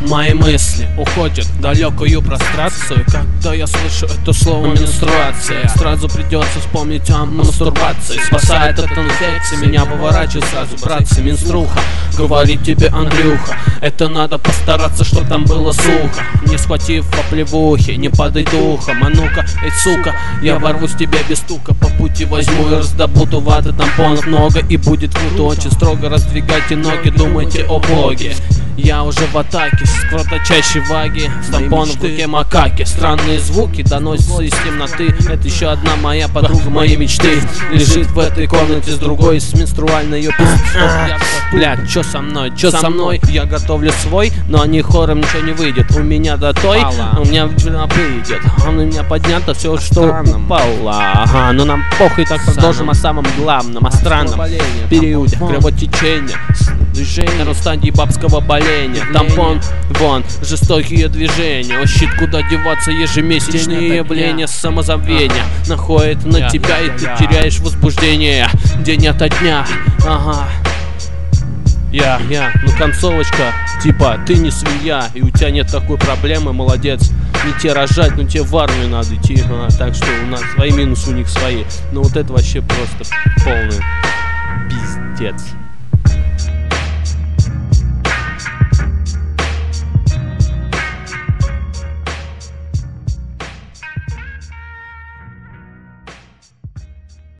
Мои мысли уходят в далекую прострацию, когда я слышу это слово менструация. Сразу придется вспомнить о мастурбации. Спасает от инфекции, меня поворачивает сразу, братцы, менструха. Говорит тебе Андрюха, это надо постараться, чтоб там было сухо. Не схватив по плевухе, не падай духом. А ну-ка, эй, сука, я ворвусь тебе без стука. По пути возьму и раздобуду ваты, тампонов много. И будет круто, очень строго раздвигайте ноги, думайте о боге. Я уже в атаке, с кровоточащей ваги, с тампоном в руке макаки. Странные звуки доносятся из темноты. Это еще одна моя подруга моей мечты. Лежит в этой комнате с другой, с менструальной ее пиздой. Блядь, чё со мной, чё со мной? Я готовлю свой, но они хором ничего не выйдет. У меня до той, у меня выйдет. Он у меня поднято, все что упало. Ага, но нам похуй, так продолжим о самом главном, о странном периоде кровотечения, движение на стадии бабского боления. Тампон, вон, жестокие движения. О, щит, куда деваться, ежемесячные явления самозабвения находит на тебя, и ты теряешь возбуждение день ото дня. Ага. Ну концовочка, типа, ты не свинья, и у тебя нет такой проблемы, молодец. Не тебе рожать, но тебе в армию надо идти. Так что у нас свои минусы, у них свои. Но вот это вообще просто полный пиздец.